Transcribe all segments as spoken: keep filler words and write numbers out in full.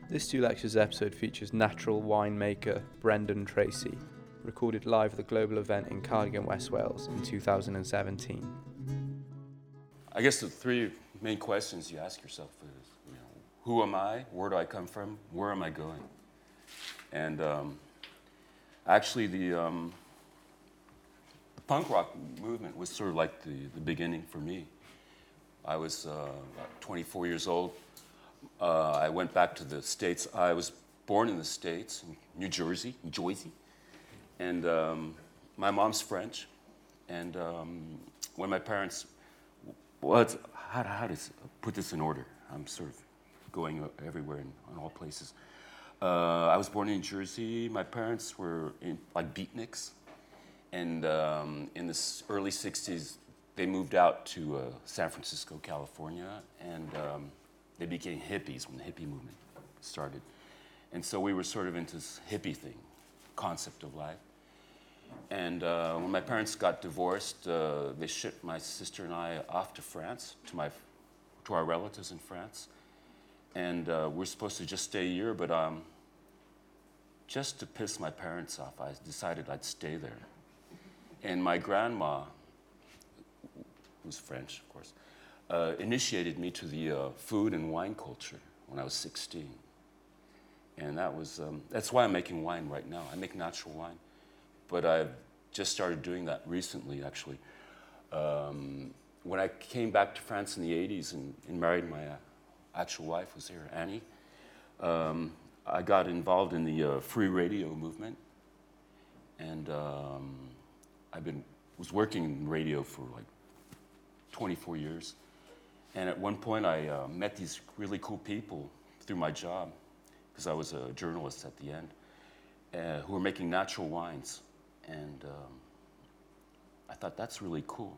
This Two Lectures episode features natural winemaker Brendan Tracy, recorded live at the global event in Cardigan, West Wales in two thousand seventeen. I guess the three main questions you ask yourself is, you know, who am I? Where do I come from? Where am I going? And um, actually, the, um, the punk rock movement was sort of like the, the beginning for me. I was uh, about twenty-four years old. Uh, I went back to the States. I was born in the States, in New Jersey, New Jersey. And um, my mom's French. And um, when my parents, well, it's, how, how to put this in order? I'm sort of going everywhere in, in all places. Uh, I was born in New Jersey. My parents were in, like beatniks. And um, in the early sixties, they moved out to uh, San Francisco, California. And um, they became hippies when the hippie movement started. And so we were sort of into this hippie thing, concept of life. And uh, when my parents got divorced, uh, they shipped my sister and I off to France, to my, to our relatives in France. And uh, we're supposed to just stay a year, but um, just to piss my parents off, I decided I'd stay there. And my grandma, who's French, of course, uh, initiated me to the uh, food and wine culture when I was sixteen. And that was, um, that's why I'm making wine right now. I make natural wine. But I've just started doing that recently, actually. Um, when I came back to France in the eighties and, and married my uh, actual wife, who's here, Annie, um, I got involved in the uh, free radio movement. And um, I've been, was working in radio for like twenty-four years. And at one point I uh, met these really cool people through my job, because I was a journalist at the end, uh, who were making natural wines. And um, I thought, that's really cool.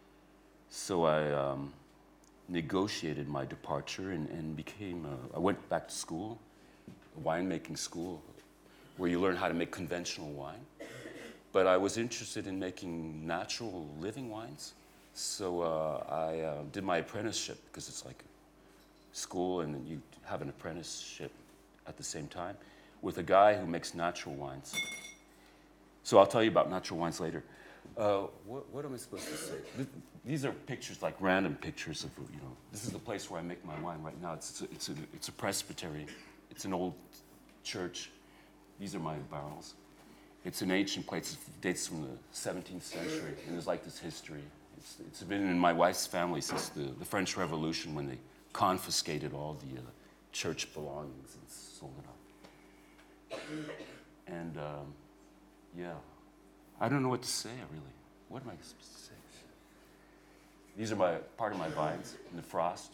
So I um, negotiated my departure and, and became, a, I went back to school, a winemaking school, where you learn how to make conventional wine. But I was interested in making natural living wines. So uh, I uh, did my apprenticeship, because it's like school and you have an apprenticeship at the same time, with a guy who makes natural wines. So I'll tell you about natural wines later. Uh, what, what am I supposed to say? Th- these are pictures, like random pictures of, you know, this is the place where I make my wine right now. It's, it's, a, it's, a, it's a presbytery. It's an old church. These are my barrels. It's an ancient place. It dates from the seventeenth century, and there's like this history. It's, it's been in my wife's family since the, the French Revolution, when they confiscated all the uh, church belongings and sold it off. And um, yeah, I don't know what to say, really. What am I supposed to say? These are my part of my vines in the frost.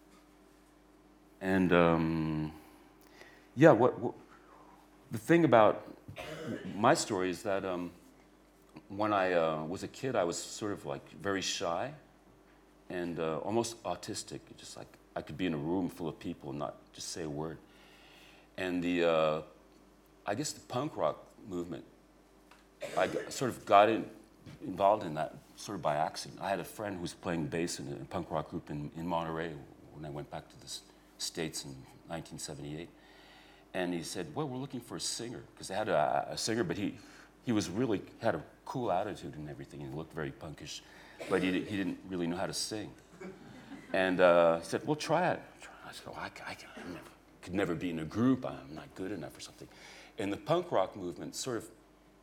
And um, yeah, what, what the thing about my story is that um, when I uh, was a kid, I was sort of like very shy and uh, almost autistic. Just like I could be in a room full of people and not just say a word. And the, uh, I guess the punk rock movement, I sort of got in, involved in that sort of by accident. I had a friend who was playing bass in a punk rock group in, in Monterey when I went back to the States in nineteen seventy-eight. And he said, well, we're looking for a singer, because they had a, a singer, but he, he was really, had a cool attitude and everything, and he looked very punkish, but he, he didn't really know how to sing. And uh, he said, well, try it. I said, oh, I, I, I never, could never be in a group. I'm not good enough or something. And the punk rock movement sort of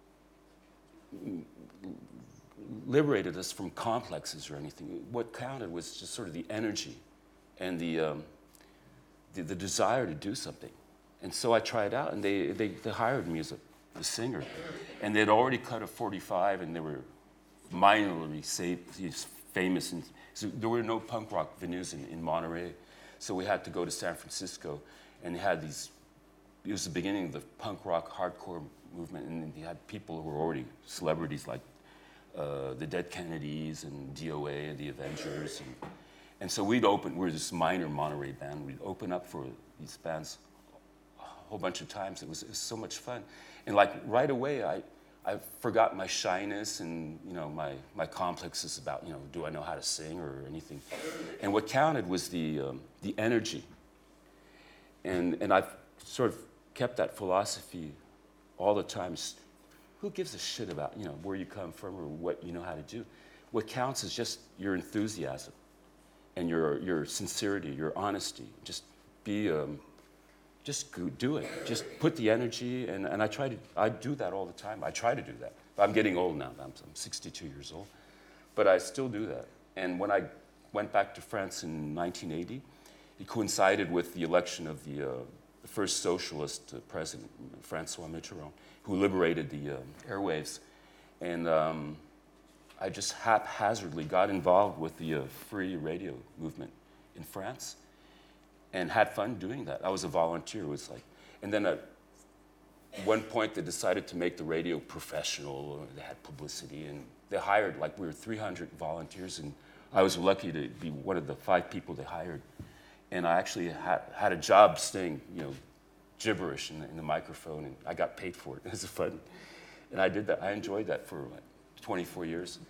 liberated us from complexes or anything. What counted was just sort of the energy and the, um, the, the desire to do something. And so I tried out, and they, they, they hired me as a, a singer. And they'd already cut a forty-five, and they were minorly famous. And so there were no punk rock venues in, in Monterey. So we had to go to San Francisco, and they had these, it was the beginning of the punk rock hardcore movement, and they had people who were already celebrities, like uh, the Dead Kennedys and D O A and the Avengers. And, and so we'd open, we were this minor Monterey band, we'd open up for these bands a whole bunch of times. It was, it was so much fun. And like right away, I, I forgot my shyness and, you know, my, my complexes about, you know, do I know how to sing or anything. And what counted was the, um, the energy. And, and I've sort of kept that philosophy all the time. Who gives a shit about, you know, where you come from or what you know how to do? What counts is just your enthusiasm and your your sincerity, your honesty. Just be, um, just go do it. Just put the energy, and, and I try to, I do that all the time. I try to do that. I'm getting old now. I'm, I'm sixty-two years old, but I still do that. And when I went back to France in nineteen eighty, it coincided with the election of the, uh, the first socialist uh, president, Francois Mitterrand, who liberated the uh, airwaves. And um, I just haphazardly got involved with the uh, free radio movement in France and had fun doing that. I was a volunteer. It was like, and then at one point they decided to make the radio professional. They had publicity, and they hired, like we were three hundred volunteers, and I was lucky to be one of the five people they hired. And I actually had, had a job saying, you know, gibberish in the, in the microphone, and I got paid for it. It was fun. And I did that. I enjoyed that for like twenty-four years.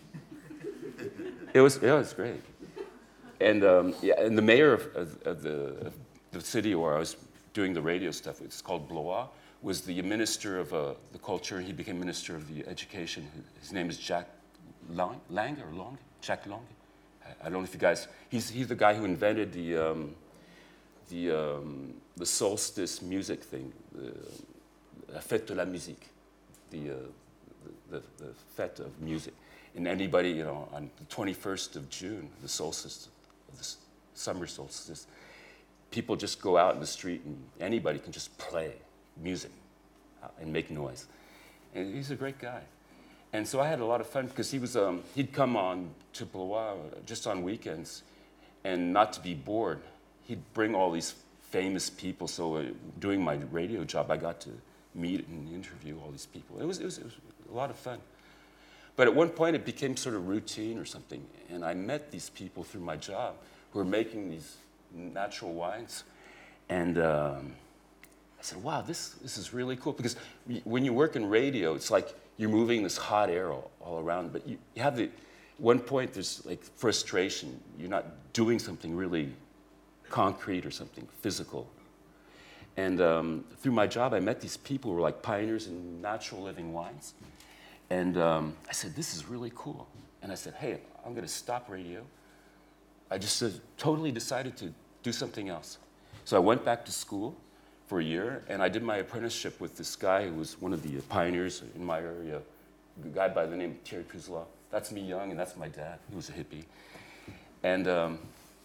It was, yeah, it was great. And um, yeah, and the mayor of, of, of, the, of the city where I was doing the radio stuff, it's called Blois, was the minister of uh, the culture. He became minister of the education. His name is Jacques Lang, Lang or Long? Jacques Lang? I don't know if you guys, he's, he's the guy who invented the, um, the, um, the solstice music thing, the, la fête de la musique, the, uh, the, the, the fête of music. And anybody, you know, on the twenty-first of June, the solstice, of the summer solstice, people just go out in the street and anybody can just play music and make noise. And he's a great guy. And so I had a lot of fun because he was, um, he'd come on to Blois just on weekends, and not to be bored, he'd bring all these famous people. So uh, doing my radio job, I got to meet and interview all these people. It was, it was, it was a lot of fun. But at one point it became sort of routine or something, and I met these people through my job who were making these natural wines. And um, I said, wow, this, this is really cool. Because when you work in radio, it's like you're moving this hot air all, all around, but you, you have the, one point there's like frustration. You're not doing something really concrete or something physical. And um, through my job, I met these people who were like pioneers in natural living wines. And um, I said, this is really cool. And I said, hey, I'm gonna stop radio. I just uh, totally decided to do something else. So I went back to school for a year, and I did my apprenticeship with this guy who was one of the pioneers in my area, a guy by the name of Thierry Puzela. That's me young, and that's my dad, who was a hippie. And um,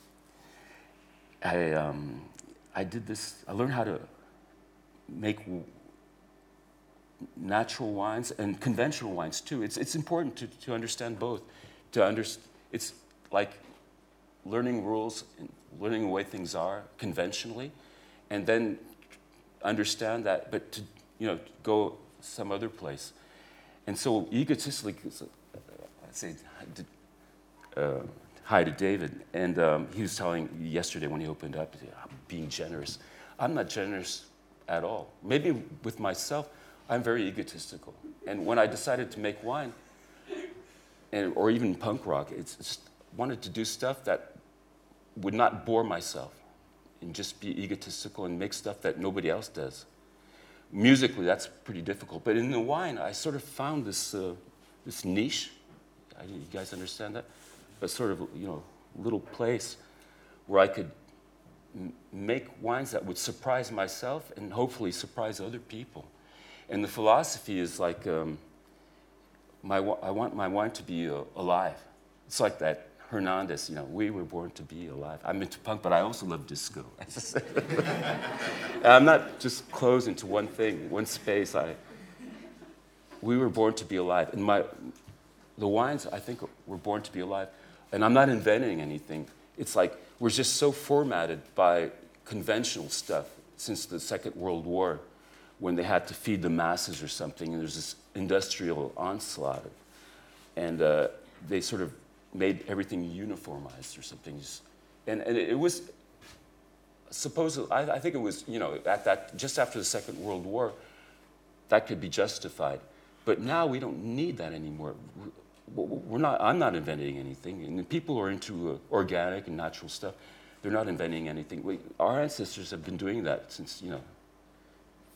I, um, I did this, I learned how to make w- natural wines and conventional wines too. It's, it's important to, to understand both. To under, it's like learning rules, and learning the way things are conventionally, and then understand that, but to, you know, go some other place. And so egotistically, I say uh, hi to David, and um, he was telling yesterday when he opened up, being generous. I'm not generous at all. Maybe with myself, I'm very egotistical. And when I decided to make wine, and, or even punk rock, it's just wanted to do stuff that would not bore myself and just be egotistical and make stuff that nobody else does. Musically, that's pretty difficult. But in the wine, I sort of found this uh, this niche. I, you guys understand that? A sort of, you know, little place where I could m- make wines that would surprise myself and hopefully surprise other people. And the philosophy is like, um, my I want my wine to be uh, alive. It's like that Hernandez, you know, we were born to be alive. I'm into punk, but I also love disco. I'm not just closed into one thing, one space. I, we were born to be alive. And my, the wines, I think, were born to be alive. And I'm not inventing anything. It's like we're just so formatted by conventional stuff since the Second World War, when they had to feed the masses or something, and there's this industrial onslaught. And uh, they sort of made everything uniformized or something. And, and it was, supposedly, I, I think it was, you know, at that, just after the Second World War, that could be justified. But now we don't need that anymore. We're not, I'm not inventing anything. And people who are into uh, organic and natural stuff, they're not inventing anything. We, our ancestors have been doing that since, you know,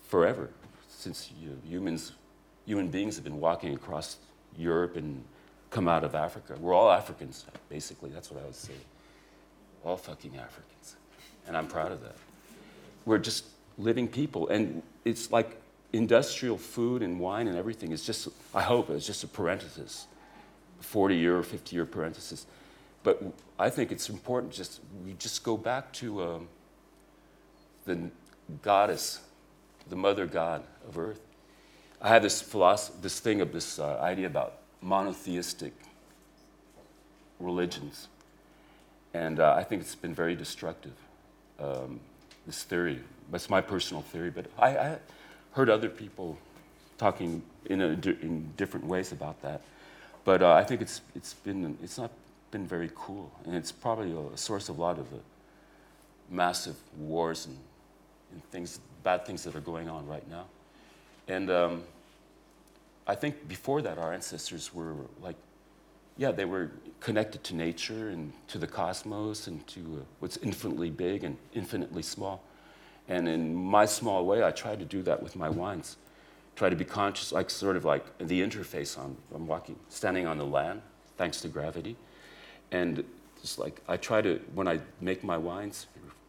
forever, since you know, humans, human beings have been walking across Europe and come out of Africa. We're all Africans, basically. That's what I would say. All fucking Africans. And I'm proud of that. We're just living people. And it's like industrial food and wine and everything is just, I hope, it's just a parenthesis, forty-year or fifty-year parenthesis. But I think it's important just, we just go back to um, the goddess, the mother god of Earth. I have this philosophy, this thing of this uh, idea about monotheistic religions. And uh, I think it's been very destructive, um, this theory. That's my personal theory, but I, I heard other people talking in, a, in different ways about that. But uh, I think it's, it's, been, it's not been very cool, and it's probably a source of a lot of the massive wars and, and things, bad things that are going on right now. And um, I think before that, our ancestors were like, yeah, they were connected to nature and to the cosmos and to uh, what's infinitely big and infinitely small. And in my small way, I try to do that with my wines. Try to be conscious, like sort of like the interface on, I'm walking, standing on the land, thanks to gravity. And just like, I try to, when I make my wines,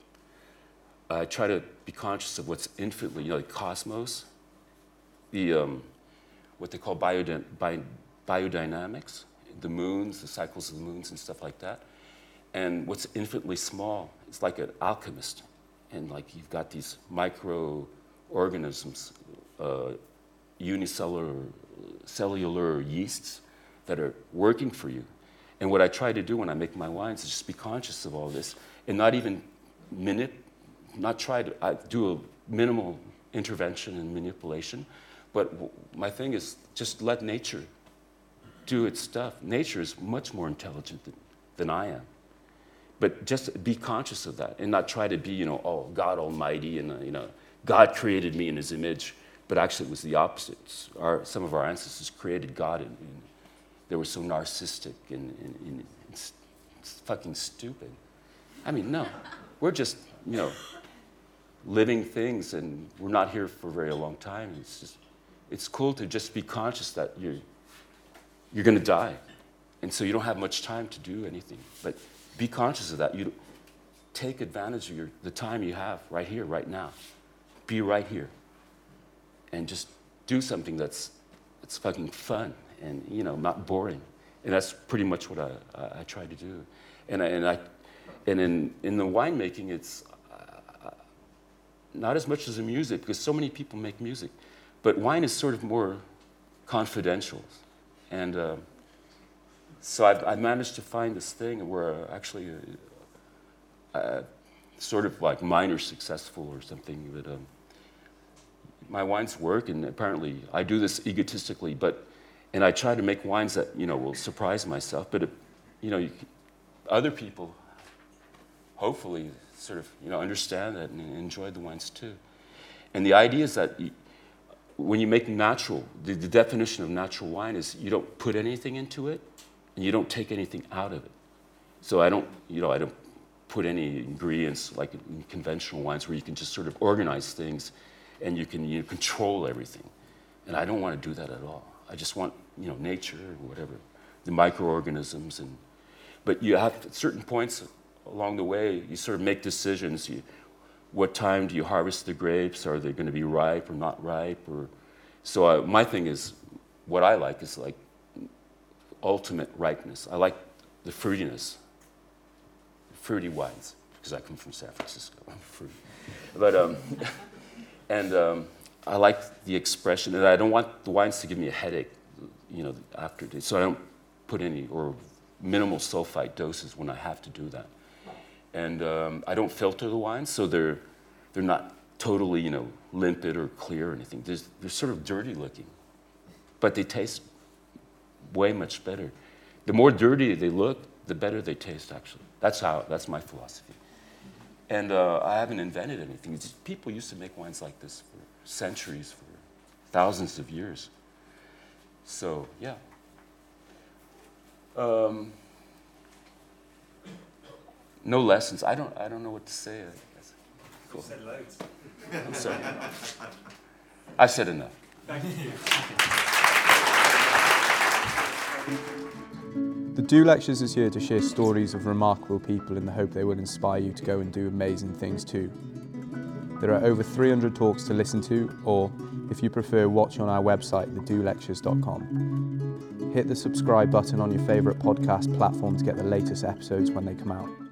I try to be conscious of what's infinitely, you know, the cosmos, the, um, what they call biody- bi- biodynamics, the moons, the cycles of the moons and stuff like that. And what's infinitely small, it's like an alchemist. And like you've got these microorganisms, uh, unicellular cellular yeasts that are working for you. And what I try to do when I make my wines is just be conscious of all this and not even manip, not try to I do a minimal intervention and manipulation. But w- my thing is just let nature do its stuff. Nature is much more intelligent than, than I am. But just be conscious of that and not try to be, you know, oh, God Almighty and, uh, you know, God created me in his image. But actually it was the opposite. Our, some of our ancestors created God and, and they were so narcissistic and, and, and it's, it's fucking stupid. I mean, no, we're just, you know, living things and we're not here for a very long time. It's just, it's cool to just be conscious that you're, you're gonna die. And so you don't have much time to do anything. But be conscious of that. You take advantage of your, the time you have right here, right now. Be right here. And just do something that's, that's fucking fun and, you know, not boring. And that's pretty much what I, I, I try to do. And I, and I, and in, in the winemaking, it's uh, not as much as the music, because so many people make music. But wine is sort of more confidential. And uh, so I've, I managed to find this thing where actually uh, uh, sort of like minor successful or something that um, my wines work, and apparently I do this egotistically, but and I try to make wines that, you know, will surprise myself, but it, you know, you, other people hopefully sort of, you know, understand that and enjoy the wines too. And the idea is that you, when you make natural, the, the definition of natural wine is you don't put anything into it and you don't take anything out of it. So I don't, you know, I don't put any ingredients like in conventional wines where you can just sort of organize things and you can you know, control everything. And I don't want to do that at all. I just want, you know, nature or whatever, the microorganisms. And but you have at certain points along the way, you sort of make decisions. You, what time do you harvest the grapes? Are they going to be ripe or not ripe? Or so uh, my thing is, what I like is like ultimate ripeness. I like the fruitiness, fruity wines, because I come from San Francisco. I'm fruity, but um, and. Um, I like the expression, and I don't want the wines to give me a headache, you know, after it. So I don't put any or minimal sulfite doses when I have to do that. And um, I don't filter the wines, so they're they're not totally, you know, limpid or clear or anything. They're, they're sort of dirty looking, but they taste way much better. The more dirty they look, the better they taste. Actually, that's how that's my philosophy. And uh, I haven't invented anything. It's just, people used to make wines like this for centuries, for thousands of years. So, yeah. Um, no lessons. I don't I don't know what to say. I guess. Cool. You said loads. I'm sorry. I said enough. Thank you. The Do Lectures is here to share stories of remarkable people in the hope they will inspire you to go and do amazing things too. There are over three hundred talks to listen to, or, if you prefer, watch on our website, the do lectures dot com. Hit the subscribe button on your favourite podcast platform to get the latest episodes when they come out.